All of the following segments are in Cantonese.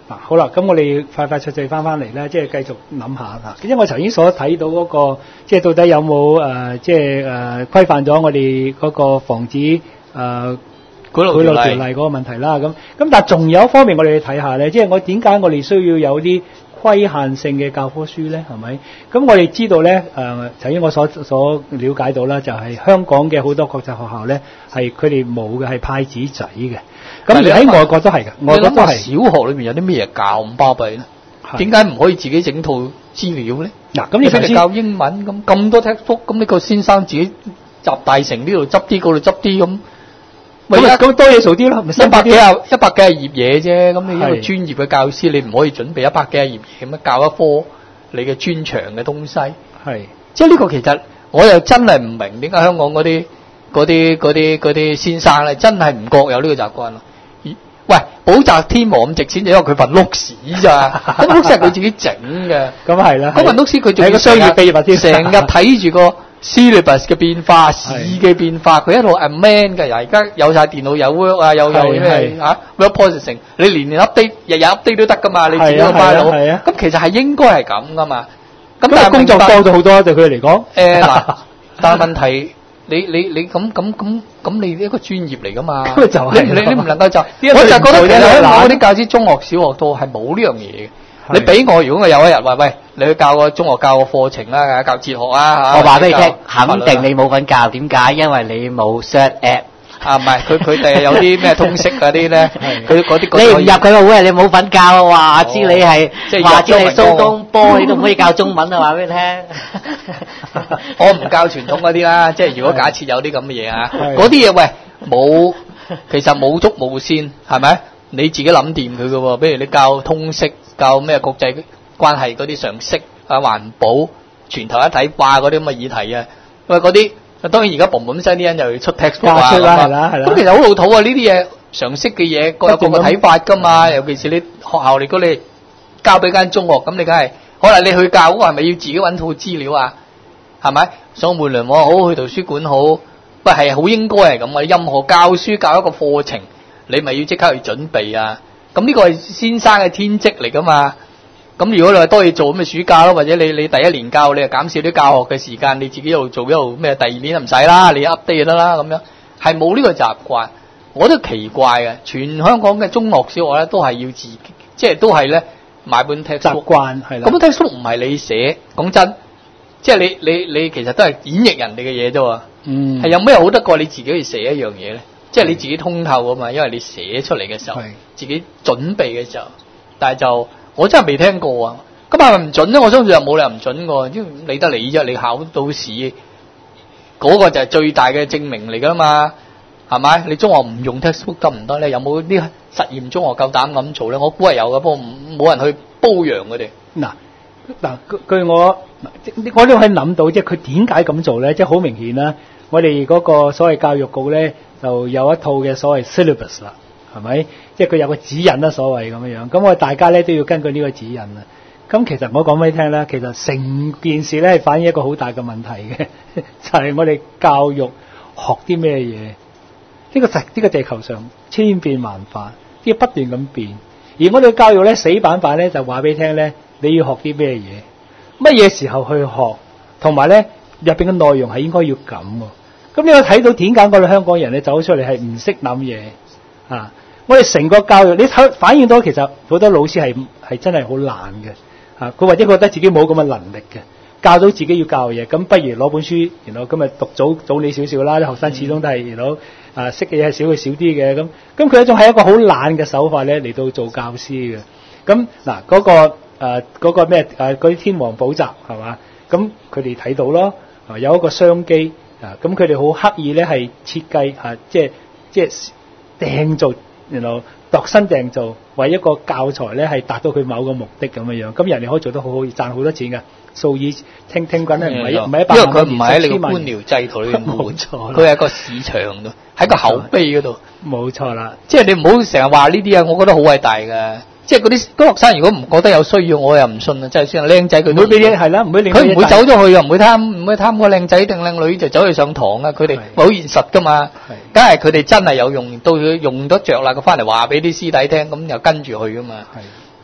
好啦，咁我哋快快脆脆翻嚟咧，即係繼續諗下嚇。因為我頭先所睇到嗰個，即係到底有冇即係規範咗我哋嗰個防止賄賂條例嗰個問題啦。咁但係仲有一方面我哋要睇下咧，即係我點解我哋需要有啲規限性嘅教科書咧？係咪？咁我哋知道咧，頭先我所了解到啦，就係香港嘅好多國際學校咧，係佢哋冇嘅，係派紙仔嘅。咁而喺外國都係嘅，外國都係。小學裏面有啲咩教咁巴閉咧？點解唔可以自己整套資料咧？嗱，咁你譬如教英文咁多 textbook， 咁呢個先生自己集大成呢度執啲，嗰度執啲咁。咁多嘢做啲咯，100幾頁嘢啫。咁你一個專業嘅教師，你唔可以準備100幾頁嘢咁樣教一科你嘅專長嘅東西。係，即係呢個其實我又真係唔明點解香港嗰啲先生咧，真係唔覺有呢個習慣咯。喂，補習天王咁值錢就因為佢份碌屎咋，咁碌屎係佢自己整嘅。咁係啦，嗰份碌屎佢仲係個商業秘密添，成日睇住個 syllabus 嘅變化、試嘅變化，佢一路 amend 嘅。而家有晒電腦有 Word 啊，有咩嚇 Word processing， 你年 update， 日 update 都得噶嘛，你自己個 file。咁其實係應該係咁噶嘛。咁但係工作多咗好多對佢嚟講。嗱，但係問題。你咁你一個專業嚟噶嘛？你唔能夠就，我就覺得其實香港嗰啲教師中學小學都係冇呢樣嘢嘅。你俾我，如果我有一日話喂，你去教個中學教個課程啦，教哲學啊嚇， 我話俾你聽，肯定你冇份教。點解？因為你冇 cert app。 唔係，佢哋有啲咩通識嗰啲咧，佢嗰啲你唔入佢個會，你冇份教啊！話知你係，話知你蘇東坡，你都唔可以教中文啊！話俾你聽。 我唔教傳統嗰啲啦，即係如果假設有啲咁嘅嘢啊，嗰啲嘢喂冇，其實冇足冇先，係咪？你自己諗掂佢嘅喎，比如你教通識，教咩國際關係嗰啲常識啊，環保、全球一體化嗰啲咁嘅議題啊，喂嗰啲。當然而家嘣聲啲人又要出 textbook 啊，咁其實好老土啊！呢啲嘢常識嘅嘢各有各嘅睇法噶嘛，尤其是你學校如果你交俾間中學，咁你梗係可能你去教嗰個係咪要自己揾套資料啊？係咪？上互聯網好，去圖書館好，喂係好應該係咁啊！任何教書教一個課程，你咪要即刻去準備啊！咁呢個係先生嘅天職嚟噶嘛？咁如果你話多嘢做咁咪暑假咯，或者你第一年教你就減少啲教學嘅時間，你自己一路做一路咩？第二年就唔使啦，你 update 就得啦咁樣，係冇呢個習慣，我都奇怪嘅。全香港嘅中學小學咧都係要自己，即係都係咧買本 textbook 習慣係啦。咁 textbook 唔係你寫，講真，即係你其實都係演繹人哋嘅嘢啫喎。係有咩好得過你自己去寫一樣嘢咧？即係你自己通透啊嘛，因為你寫出嚟嘅時候，自己準備嘅時候，但係就。我真係未聽過啊！咁係咪唔準咧？我相信又冇理由唔準㗎，因為理得你啫。你考到試嗰個就係最大嘅證明嚟㗎嘛，係咪？你中學唔用 textbook 得唔得咧？有冇啲實驗中學夠膽咁做咧？我估係有嘅，不過冇人去褒揚佢哋。嗱，據我都可以諗到，即係佢點解咁做咧？即係好明顯啦。我哋嗰個所謂教育局咧，就有一套嘅所謂 syllabus 啦。係咪？即係佢有個指引啦，所謂咁樣樣。咁我哋大家咧都要根據呢個指引啦。咁其實我講俾你聽咧，其實成件事咧係反映一個好大嘅問題嘅，就係我哋教育學啲咩嘢？呢個地球上千變萬化，要不斷咁變。而我哋嘅教育咧死板板咧就話俾你聽咧，你要學啲咩嘢？乜嘢時候去學？同埋咧入邊嘅內容係應該要咁喎。咁你有睇到點解我哋香港人咧走出嚟係唔識諗嘢啊？我哋成個教育，你睇反映到其實好多老師係真係好懶嘅，佢或者覺得自己冇咁嘅能力嘅，教到自己要教嘅嘢，咁不如攞本書，然後今日讀早你少少啦，啲學生始終都係然後識嘅嘢係少佢少啲嘅，咁佢一種係一個好懶嘅手法咧嚟到做教師嘅。咁嗱嗰個咩嗰啲天王補習係嘛？咁佢哋睇到咯，有一個商機咁佢哋好刻意咧係設計即係訂做。然後度身訂造，為一個教材咧係達到佢某個目的咁樣樣，咁人哋可以做得好好，賺好多錢㗎，數以聽緊咧唔係100萬，因為佢唔係喺你個官僚制度裏面，冇錯，佢係一個市場度，喺個口碑嗰度，冇錯啦。即係你唔好成日話呢啲啊，我覺得好偉大㗎。即係嗰啲學生如果唔覺得有需要，我又唔信啊！即係算係靚仔，佢唔會俾嘢係啦，唔會令佢唔會走咗去啊，唔會貪個靚仔定靚女就走去上堂啊！佢哋好現實㗎嘛，梗係佢哋真係有用到佢用得着啦，佢翻嚟話俾啲師弟聽，咁又跟住去㗎嘛。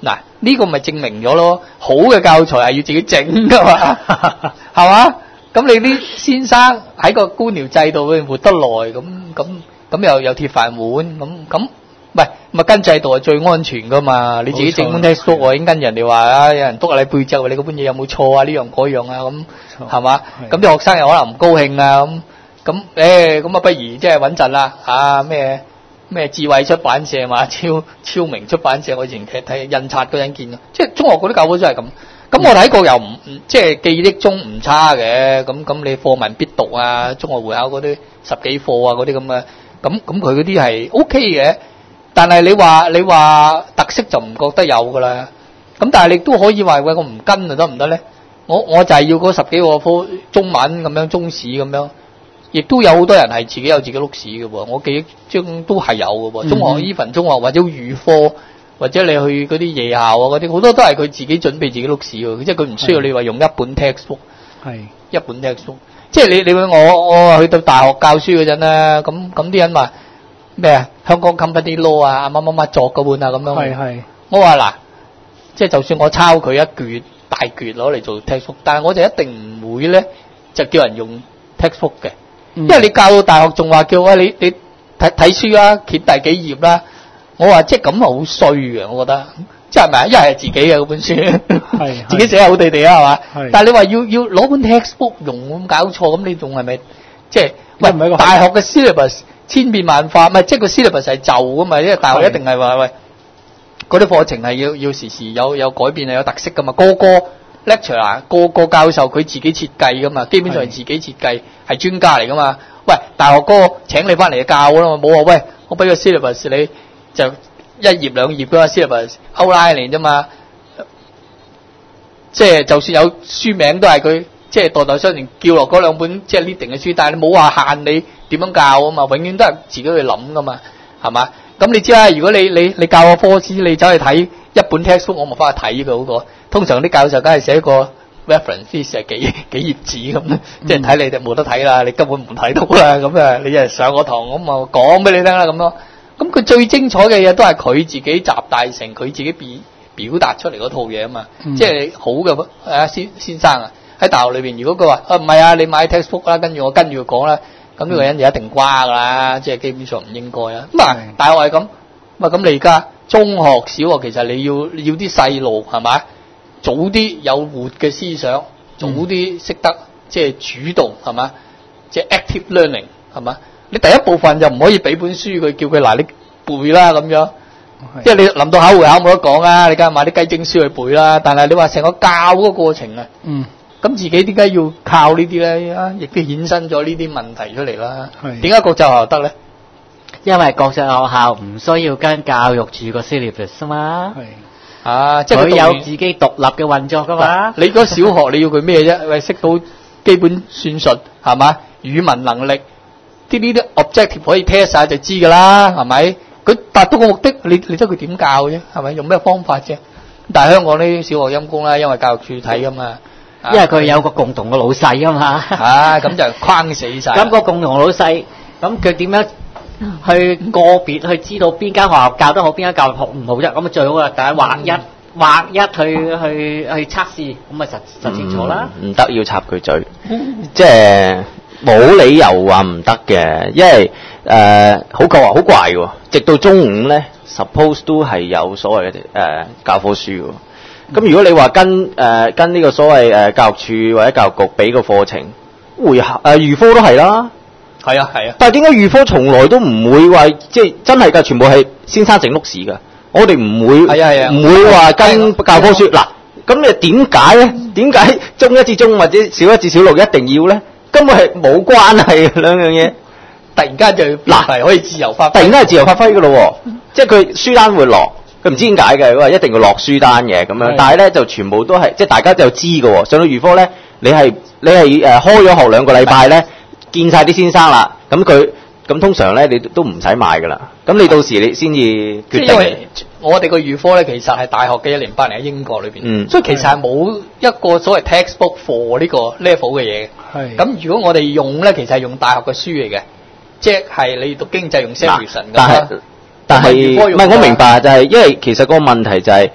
嗱，呢個咪證明咗咯，好嘅教材係要自己整噶嘛，係嘛？咁你啲先生喺個官僚制度裏面活得耐，咁又鐵飯碗，咁咪跟制度係最安全噶嘛？你自己整本 textbook 我已經跟人哋話啊，有人督下你背脊，你嗰本嘢有冇錯啊？呢樣嗰樣啊，咁係嘛？咁啲學生又可能唔高興啊，咁啊不如即係穩陣啦，啊咩智慧出版社嘛，超明出版社，我以前睇印刷嗰陣見，即係中學嗰啲教科書係咁。咁我睇過又唔即係記憶中唔差嘅，咁你課文必讀啊，中學會考嗰啲10幾課啊嗰啲咁嘅，咁佢嗰啲係 OK 嘅。但係你話特色就唔覺得有噶啦。咁但係你都可以話喂，我唔跟就得唔得咧？我就係要嗰10幾個科中文咁樣，中史咁樣。亦都有好多人係自己有自己碌屎嘅喎，我記憶中都係有嘅喎。中學even中學或者預科，或者你去嗰啲夜校啊嗰啲，好多都係佢自己準備自己碌屎喎。即係佢唔需要你話用一本 textbook， 一本 textbook。即係你我去到大學教書嗰陣咧，咁啲人話咩啊？香港 company law 啊，乜乜乜作嗰本啊咁樣。我話嗱，即係就算我抄佢一橛大橛攞嚟做 textbook， 但係我就一定唔會咧就叫人用 textbook 嘅。因為你教到大學仲話叫你睇書啦，揭第幾頁啦，我話即係咁好衰嘅，我覺得即係咪啊？一係自己嘅嗰本書，自己寫好地地啊，係嘛？但係你話要攞本 textbook 用咁搞錯，咁你仲係咪即係喂？大學嘅 syllabus 千變萬化，咪即係個 syllabus 係舊噶嘛？因為大學一定係話喂嗰啲課程係要時時有改變係有特色噶嘛，個 lecturer 個教授佢自己設計噶嘛，基本上係自己設計，係專家嚟噶嘛。喂，大學哥請你翻嚟教啦嘛，冇話喂我俾個 syllabus 你就一頁兩頁噶 syllabus outline 嚟啫嘛。即係就算有書名都係佢即係代代相傳叫落嗰兩本即係 leading 嘅書，但係你冇話限你點樣教啊嘛，永遠都係自己去諗噶嘛，係嘛？咁你知啦，如果你教個科師，你走去睇一本 textbook， 我咪翻去睇佢嗰個。通常啲教授梗係寫個 reference list 係幾頁紙咁，即係睇你哋冇得睇啦，你根本唔睇到啦。咁啊，你一係上個堂咁啊講俾你聽啦咁咯。咁佢最精彩嘅嘢都係佢自己集大成，佢自己表達出嚟嗰套嘢啊嘛。即係好嘅先生啊，喺大學裏邊，如果佢話唔係啊，你買 textbook 啦，跟住佢講啦，咁呢個人就一定瓜噶啦，即係基本上唔應該啊。咁啊，大學係咁，咁你而家中學、小學其實你要啲細路係咪？早啲有活嘅思想，早啲識得即係主動係嘛，即係 active learning 係嘛。你第一部分就唔可以俾本書佢，叫佢嗱你背啦咁樣，因為你臨到考會考冇得講啊，你梗係買啲雞精書去背啦。但係你話成個教嗰個過程啊，咁自己點解要靠呢啲咧？亦都衍生咗呢啲問題出嚟啦。點解國際學校得咧？ 因為國際學校唔需要跟教育處個 syllabus 啊嘛。 即係佢有自己獨立嘅運作噶嘛。你嗰小學你要佢咩啫？喂，識到基本算術係嘛？語文能力呢啲 objective 可以 test 晒就知噶啦，係咪？佢達到個目的，你知佢點教啫？係咪？用咩方法啫？但係香港啲小學陰公啦，因為教育處睇噶嘛， 因為佢有個共同嘅老細噶嘛。 咁就框死晒。 咁個共同老細，咁佢點樣去個別去知道邊間學校教得好，邊間教學唔好啫？咁啊最好啦，大家劃一去測試，咁咪實清楚啦。 唔得要插佢嘴，即係冇理由話唔得嘅，因為好怪喎。直到中五咧 ，suppose 都係有所謂嘅教科書喎。咁如果你話跟呢個所謂教育處或者教育局俾個課程，預科都係啦。 係啊。 但係點解預科從來都唔會話即係真係㗎？全部係先生整碌屎㗎。我哋唔會唔會話跟教科書嗱。咁你點解咧？點解中一至中或者小一至小六一定要咧？根本係冇關係嘅兩樣嘢。 突然間就嗱可以自由發揮。 突然間係自由發揮㗎咯喎，即係佢書單會落，佢唔知點解嘅，佢話一定要落書單嘅咁樣。但係咧就全部都係即係大家就知㗎喎。上到預科咧，你係開咗學2個禮拜咧，見晒啲先生啦。咁通常咧你都唔使買㗎啦。咁你到時你先至決定。 因為我哋個預科咧其實係大學嘅1年8年喺英國裏邊，所以其實係冇一個所謂 textbook for 呢個 level 嘅嘢。咁如果我哋用咧，其實係用大學嘅書嚟嘅，即係你讀經濟用 Samuelson 但係唔係我明白就係因為其實個問題就係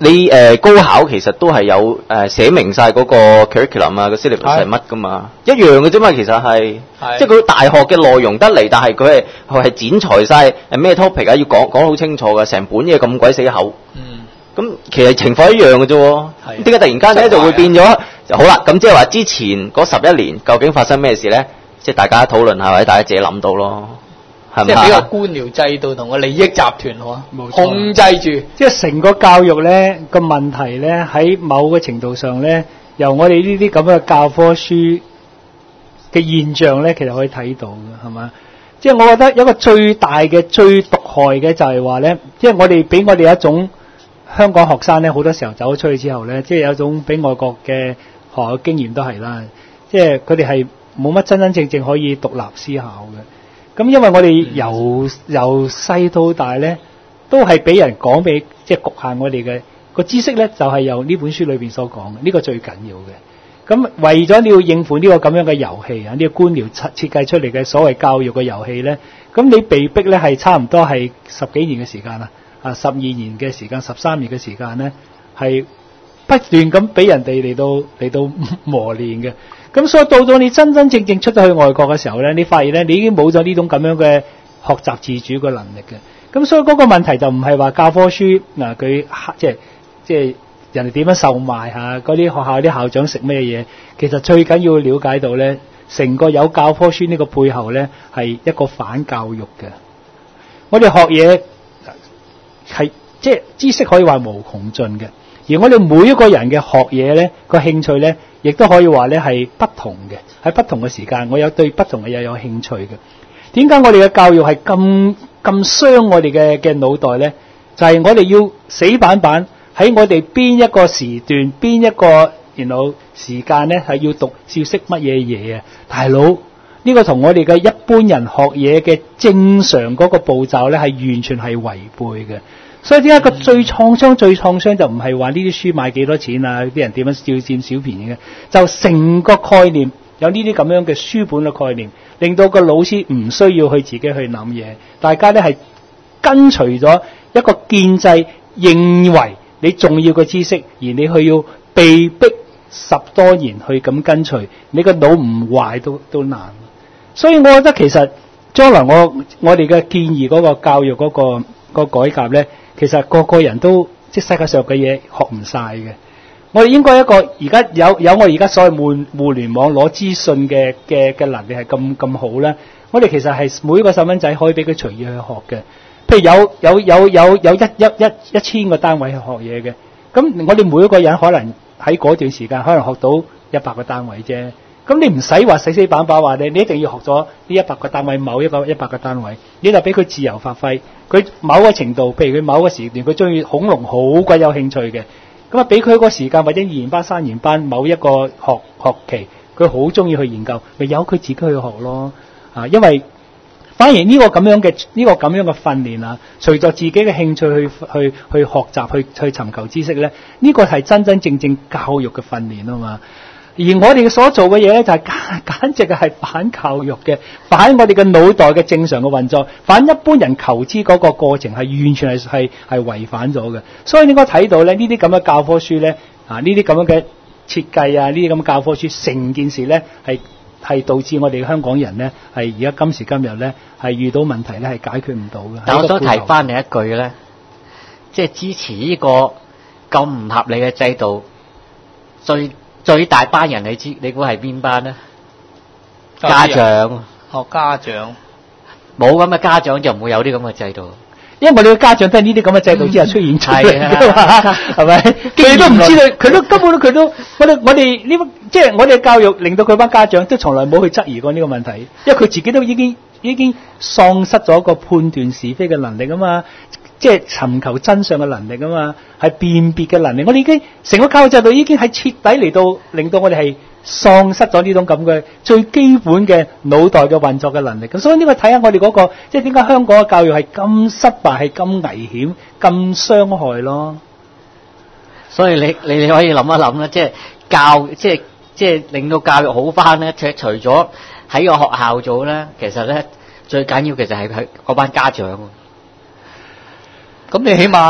你高考其實都係有寫明晒嗰個 curriculum 啊個 syllabus 係乜噶嘛，一樣嘅啫嘛，其實係，即係佢大學嘅內容得嚟，但係佢係剪裁晒咩 topic 啊，要講好清楚嘅，成本嘢咁鬼死厚。咁其實情況一樣嘅啫喎，點解突然間咧就會變咗？就好啦，咁即係話之前嗰11年究竟發生咩事咧？即係大家討論下或者大家自己諗到咯。係咪即係俾個官僚制度同個利益集團控制住， 即係成個教育咧個問題咧喺某個程度上咧，由我哋呢啲咁嘅教科書嘅現象咧，其實可以睇到嘅，係嘛？即係我覺得一個最大嘅最毒害嘅就係話咧，即係我哋俾我哋一種香港學生咧，好多時候走咗出去之後咧，即係有一種俾外國嘅學校經驗都係啦，即係佢哋係冇乜真正可以獨立思考嘅。咁因為我哋由細到大咧，都係俾人講俾，即係局限我哋嘅個知識咧，就係由呢本書裏邊所講嘅，呢個最緊要嘅。咁為咗你要應付呢個咁樣嘅遊戲啊，呢個官僚設計出嚟嘅所謂教育嘅遊戲咧，咁你被逼咧係差唔多係10幾年嘅時間啦，12年嘅時間，13年嘅時間咧，係不斷咁俾人哋嚟到磨練嘅。咁所以到咗你真正出咗去外國嘅時候咧，你發現咧你已經冇咗呢種咁樣嘅學習自主嘅能力嘅。咁所以嗰個問題就唔係話教科書嗱佢即係人哋點樣售賣嚇，嗰啲學校啲校長食咩嘢，其實最緊要了解到咧，成個有教科書呢個背後咧係一個反教育嘅。我哋學嘢係即係知識可以話無窮盡嘅，而我哋每一個人嘅學嘢咧個興趣咧，亦都可以話咧係不同嘅，喺不同嘅時間，我有對不同嘅嘢有興趣嘅。點解我哋嘅教育係咁傷我哋嘅腦袋咧？就係我哋要死板板喺我哋邊一個時段、邊一個時間咧係要讀知識乜嘢嘢啊？大佬，呢個同我哋嘅一般人學嘢嘅正常嗰個步驟咧係完全係違背嘅。所以點解個最創傷就唔係話呢啲書賣幾多錢啊？啲人點樣要佔小便宜嘅？就成個概念有呢啲咁樣嘅書本嘅概念，令到個老師唔需要去自己去諗嘢，大家咧係跟隨咗一個建制，認為你重要嘅知識，而你去要被逼10多年去咁跟隨，你個腦唔壞都難。所以我覺得其實將來我哋嘅建議嗰個教育嗰個改革咧，其實個人都即係世界上嘅嘢學唔晒嘅。我哋應該一個而家有我而家所謂互聯網攞資訊嘅能力係咁好咧。我哋其實係每一個細蚊仔可以俾佢隨意去學嘅。譬如有1000個單位去學嘢嘅，咁我哋每一個人可能喺嗰段時間可能學到100個單位啫。咁你唔使話死板板話你一定要學咗呢100個單位某一個100個單位，你就俾佢自由發揮。佢某個程度，譬如佢某個時段佢中意恐龍好鬼有興趣嘅，咁啊俾佢個時間或者2年班3年班某一個學期，佢好中意去研究，咪由佢自己去學咯。因為反而呢個咁樣嘅訓練啊，隨着自己嘅興趣去學習去尋求知識咧，呢個係真正教育嘅訓練啊嘛。而我哋所做嘅嘢咧，就係簡直係反教育嘅，反我哋嘅腦袋嘅正常嘅運作，反一般人求知嗰個過程係完全係違反咗嘅。所以應該睇到咧，呢啲咁嘅教科書咧，呢啲咁樣嘅設計啊，呢啲咁嘅教科書，成件事咧係導致我哋香港人咧係而家今時今日咧係遇到問題咧係解決唔到嘅。 但我想提翻你一句咧，即係支持呢個咁唔合理嘅制度，最大班人你估係邊班咧？家長。 家長冇咁嘅家長就唔會有啲咁嘅制度。 因為我哋嘅家長都係呢啲咁嘅制度之後出現出嚟嘅嘛，係咪？佢都唔知道，佢都根本佢都我哋呢即係我哋嘅教育令到佢班家長都從來冇去質疑過呢個問題，因為佢自己都已經喪失咗個判斷是非嘅能力啊嘛。即係尋求真相嘅能力啊嘛，係辨別嘅能力。我哋已經成個教育制度已經係徹底嚟到令到我哋係喪失咗呢種咁嘅最基本嘅腦袋嘅運作嘅能力。咁所以呢個睇下我哋嗰個，即係點解香港嘅教育係咁失敗、係咁危險、咁傷害咯。 所以你可以諗一諗啦，即係令到教育好翻咧。除咗喺個學校做咧，其實咧最緊要嘅就係嗰班家長。 咁你起碼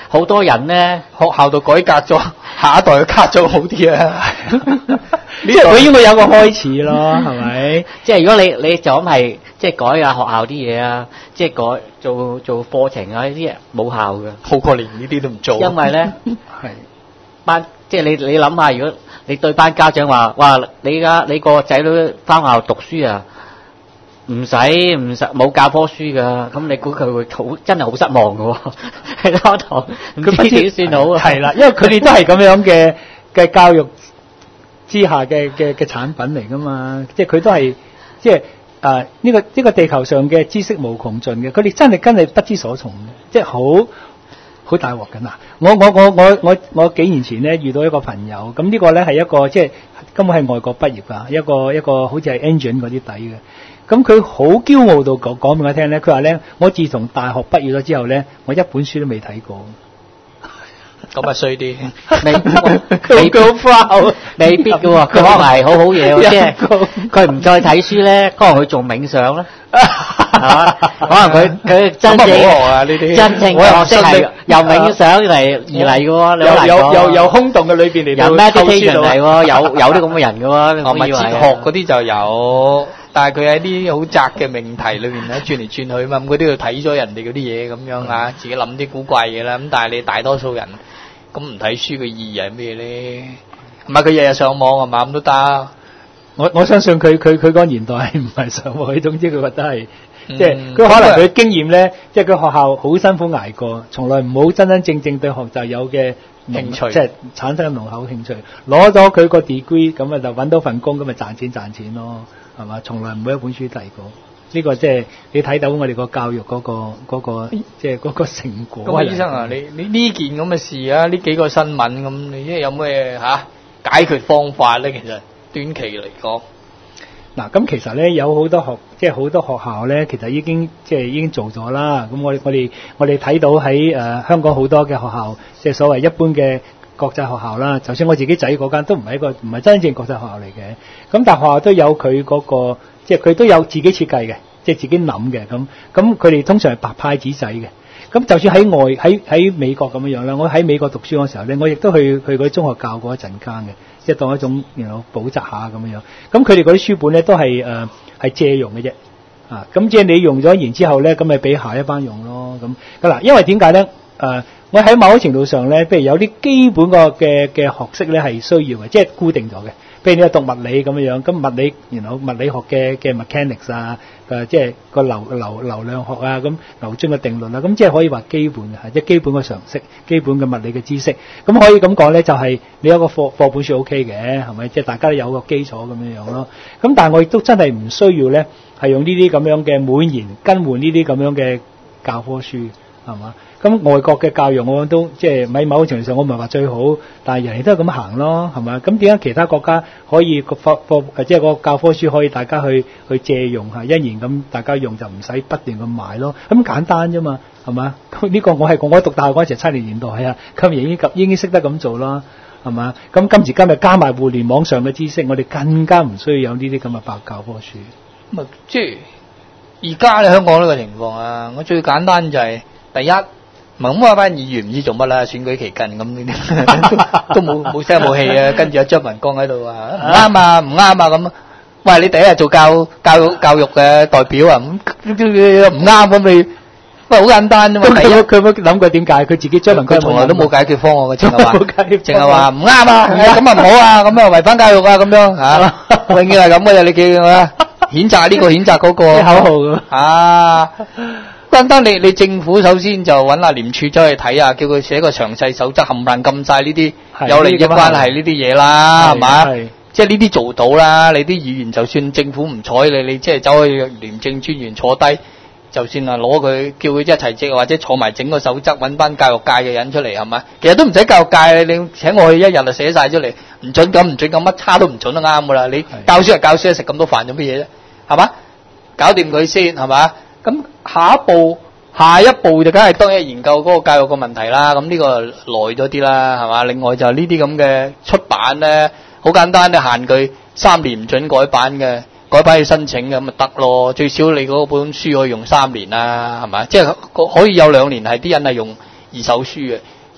好多人咧， 學校度改革咗，下一代嘅卡咗好啲啊！ 即係佢應該有個開始咯，係咪？ 即係如果你就咁係即係改下學校啲嘢啊，即係改做課程啊呢啲嘢冇效嘅， 好過連呢啲都唔做。 因為咧係班即係你諗下，如果你對班家長話，哇你個仔女翻學校讀書啊，唔使冇教科書噶，咁你估佢會真係好失望嘅喎，喺課堂唔知點算好啊？ 係啦，因為佢哋都係咁樣嘅教育之下嘅產品嚟噶嘛，即係佢都係即係呢個地球上嘅知識無窮盡嘅，佢哋真係跟你不知所從嘅，即係好大鑊緊啊！我幾年前咧遇到一個朋友，咁呢個咧係一個即係根本係外國畢業㗎，一個好似係 engine 嗰啲底嘅，咁佢好驕傲到講俾我聽咧，佢話咧我自從大學畢業咗之後咧，我一本書都未睇過。 咁啊衰啲， 未必好 proud，未必嘅喎，佢可能係好嘢喎，即係佢唔再睇書咧，可能佢做冥想啦，可能佢真正嘅學識係由冥想而嚟嘅喎， 由空洞嘅裏邊嚟到由 meditation 嚟喎，有啲咁嘅人嘅喎， 我以為哲學嗰啲就有。但係佢喺啲好窄嘅命題裏面咧轉嚟轉去嘛，咁佢都要睇咗人哋嗰啲嘢咁樣啊，自己諗啲古怪嘢啦。咁但係你大多數人咁唔睇書嘅意義係咩咧？唔係佢日日上網係嘛咁都得。 我相信佢嗰個年代係唔係上網，總之佢覺得係即係佢可能佢經驗咧，即係佢學校好辛苦捱過，從來唔好真真正正對學習有嘅興趣， 即係產生濃厚興趣，攞咗佢個 degree 咁啊就揾到份工咁咪賺錢咯。係嘛？從來唔會一本書睇過，呢個即係你睇到我哋個教育嗰個即係嗰個成果。 咁醫生啊，你呢件咁嘅事啊，呢幾個新聞咁，你即係有咩解決方法咧？其實短期嚟講， 嗱咁其實咧有好多好多學校咧，其實已經做咗啦。咁我哋睇到喺香港好多嘅學校，即係所謂一般嘅國際學校啦，就算我自己仔嗰間都唔係真正國際學校嚟嘅，咁但係學校都有佢嗰個，即係佢都有自己設計嘅，即係自己諗嘅咁佢哋通常係白派紙仔嘅。咁就算喺美國咁樣啦，我喺美國讀書嗰時候咧，我亦都去嗰啲中學教過一陣間嘅，即係當一種補習下咁樣。咁佢哋嗰啲書本咧都係借用嘅啫，咁即係你用咗然之後咧，咁咪俾下一班用咯。咁嗱，因為點解咧？我喺某程度上咧，譬如有啲基本嘅學識咧係需要嘅，即係固定咗嘅。譬如你係讀物理咁樣，咁物理物理學嘅 mechanics 啊，即係個流量學啊，咁牛津嘅定律啊，咁即係可以話基本嘅，即係基本嘅常識、基本嘅物理嘅知識。咁可以咁講咧，就係你有個課本書 OK 嘅，係咪？即係大家都有個基礎咁樣咯。咁但係我亦都真係唔需要咧，係用呢啲咁樣嘅每年更換呢啲咁樣嘅教科書，係嘛？咁外國嘅教育我都即係喺某個程度上我唔係話最好，但係人哋都係咁行咯，係咪？咁點解其他國家可以即係個教科書可以大家去借用嚇，一言咁大家用就唔使不斷咁買咯，咁簡單啫嘛，係嘛？呢個我讀大學嗰陣時70年代啊，今日已經識得咁做啦，係嘛？咁今時今日加埋互聯網上嘅知識，我哋更加唔需要有呢啲咁嘅白教科書。 咁即係而家咧香港呢個情況啊，我最簡單就係第一。唔係咁啊！班議員唔知做乜啦，選舉期間咁呢啲都冇聲冇氣啊，跟住阿張文光喺度話唔啱啊，唔啱啊咁。喂，你第一日做教育嘅代表啊，唔啱咁你，喂好簡單啫嘛。第一佢冇諗過點解，佢自己張文光從來都冇解決方案嘅，淨係話唔啱啊，咁啊唔好啊，咁啊違反教育啊咁樣嚇，永遠係咁嘅啫。你記住啊，譴責呢個譴責嗰個口號咁啊。簡單，你政府首先就揾阿廉署走去睇下，叫佢寫個詳細守則，冚唪唥禁晒呢啲有利益關係呢啲嘢啦，係嘛？即係呢啲做到啦。你啲議員就算政府唔睬你即係走去廉政專員坐低，就算啊攞佢叫佢一齊借，或者坐埋整個守則，揾班教育界嘅人出嚟，係咪？其實都唔使教育界，你請我去一日就寫晒出嚟，唔准咁，唔准咁，乜差都唔准都啱噶啦。你教書係教書，食咁多飯做乜嘢啫？係嘛？搞掂佢先，係嘛？咁下一步就梗係當然研究嗰個教育個問題啦。咁呢個耐咗啲啦，係嘛？另外就呢啲咁嘅出版咧，好簡單咧，限佢3年唔准改版嘅，改版要申請嘅咁咪得咯。最少你嗰本書可以用3年啦，係咪？即係可以有2年係啲人係用二手書嘅。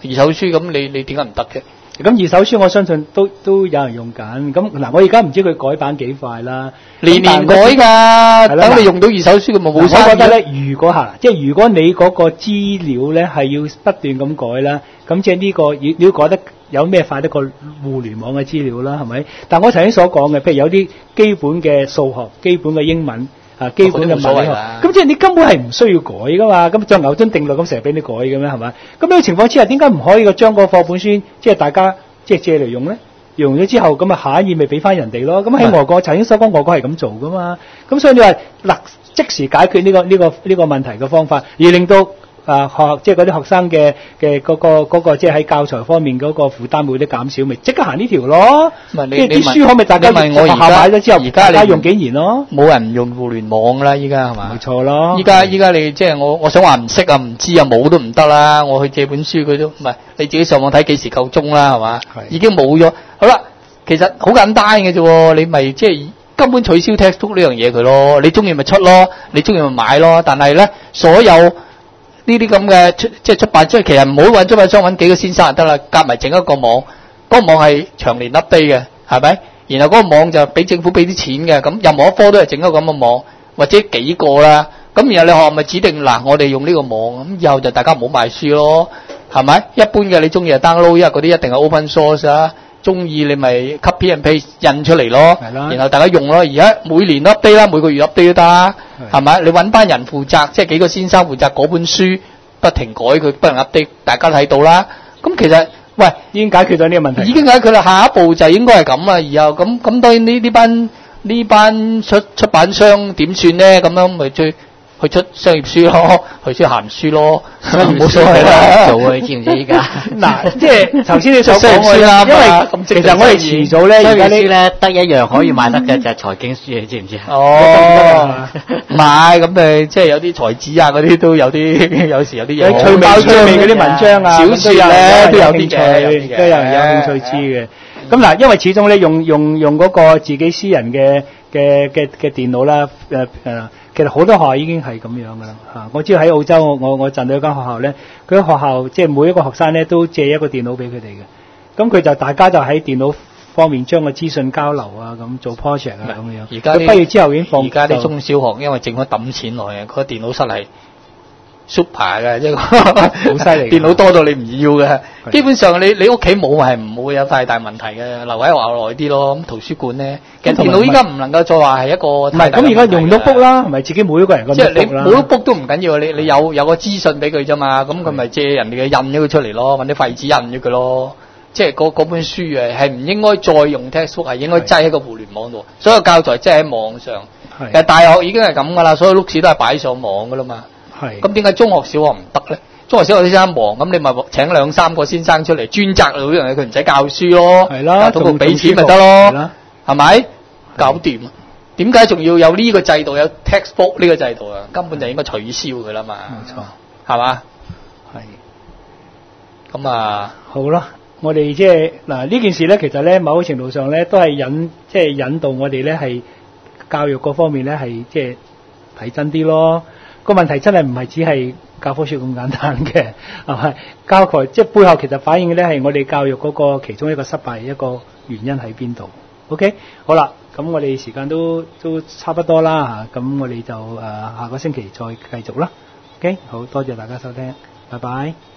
二手書，咁你點解唔得嘅？ 咁二手書我相信都有人用緊。咁嗱，我而家唔知佢改版幾快啦， 年年改㗎， 係啦等你用到二手書，佢咪冇我生意咯。 覺得咧，如果你嗰個資料咧係要不斷咁改啦，咁即係呢個你要改得有咩快得過互聯網嘅資料啦，係咪？但我頭先所講嘅，譬如有啲基本嘅數學、基本嘅英文。基本嘅物理學，咁即係你根本係唔需要改噶嘛，咁就牛頓定律咁成日俾你改嘅咩，係咪？咁呢個情況之下，點解唔可以將個課本書即係大家即係借嚟用咧？用咗之後，咁啊下一頁咪俾翻人哋咯。咁喺外國，頭先所講外國係咁做噶嘛。咁所以你話嗱，即時解決呢個問題嘅方法，而令到學即係嗰啲學生嘅嗰個即係喺教材方面嗰個負擔會啲減少，咪即刻行呢條咯。即係啲書可咪大家學校買咗之後，大家用幾年咯。 冇人用互聯網啦，依家係嘛？ 冇錯咯。 依家你即係我想話唔識啊，唔知啊，冇都唔得啦。我去借本書佢都唔係，你自己上網睇幾時夠鐘啦，係嘛？已經冇咗。好啦，其實好簡單嘅啫，你咪即係根本取消 textbook 呢樣嘢佢咯。你中意咪出咯，你中意咪買咯。但係咧，所有呢啲咁嘅即係出版，即係其實唔好揾出版商揾幾個先生就得啦，夾埋整一個網，嗰個網係長年 update 嘅，係咪？然後嗰個網就俾政府俾啲錢嘅，咁任何一科都係整一個咁嘅網，或者幾個啦。咁然後你學校咪指定嗱，我哋用呢個網，咁以後就大家唔好買書咯，係咪？一般嘅你中意就 download，因為嗰啲一定係 open source 啊。中意你咪 copy and paste 印出嚟咯，然後大家用咯。而家每年 update 啦，每個月 update 都得啦，係咪？你揾班人負責，即係幾個先生負責嗰本書，不停改佢，不能 update，大家睇到啦。咁其實喂已經解決咗呢個問題， 已經解決啦。下一步就應該係咁啦。以後咁當然呢班出版商點算咧？咁樣咪去出商業書咯，去出鹹書咯，冇所謂啦。 做啊，你知唔知依家？ 嗱，即係頭先你所講嘅啦，因為其實我哋遲早咧，而家呢咧得一樣可以賣得嘅就係財經書，你知唔知啊？ 哦，買咁咪即係有啲才子啊嗰啲都有啲，有時有啲嘢趣味嗰啲文章啊， 小説咧都有啲嘅，都有人有興趣知嘅。咁嗱，因為始終咧用嗰個自己私人嘅電腦啦，其實好多學校已經係咁樣噶啦嚇。我知道喺澳洲，我陣到一間學校咧，佢喺學校即係每一個學生咧都借一個電腦俾佢哋嘅。咁佢就大家就喺電腦方面將個資訊交流啊，咁做 project 啊咁樣。 而家佢畢業之後已經放。 而家啲中小學因為政府抌錢落去，嗰個電腦室係 super 嘅，即係好犀利。 電腦多到你唔要嘅，基本上你屋企冇係唔會有太大問題嘅，留喺學校耐啲咯。咁圖書館咧，其實電腦依家唔能夠再話係一個唔係咁而家用 notebook 啦，係咪自己每一個人個 notebook 啦？ 即係你冇 notebook 都唔緊要，你有個資訊俾佢啫嘛，咁佢咪借人哋嘅印咗佢出嚟咯，揾啲廢紙印咗佢咯。即係嗰本書係唔應該再用 textbook， 係應該擠喺個互聯網度，所有教材擠喺網上。其實大學已經係咁噶啦，所有 notes 都係擺上網噶啦嘛。咁點解中學小學唔得咧？中學小學啲先生忙，咁你咪請2-3個先生出嚟專責到呢樣嘢，佢唔使教書咯，係啦，通過俾錢咪得咯，係咪？搞掂。點解仲要有呢個制度，有 textbook 呢個制度啊？根本就應該取消佢啦嘛。冇錯，係嘛？係。咁啊， 好啦，我哋即係嗱呢件事咧，其實咧某程度上咧都係引導我哋咧係教育嗰方面咧係即係睇真啲咯。個問題真係唔係只係教科書咁簡單嘅，係咪？教材即係背後其實反映嘅咧係我哋教育嗰個其中一個失敗一個原因喺邊度 ？OK， 好啦，咁我哋時間都差不多啦嚇，咁我哋就下個星期再繼續啦。OK， 好多謝大家收聽，拜拜。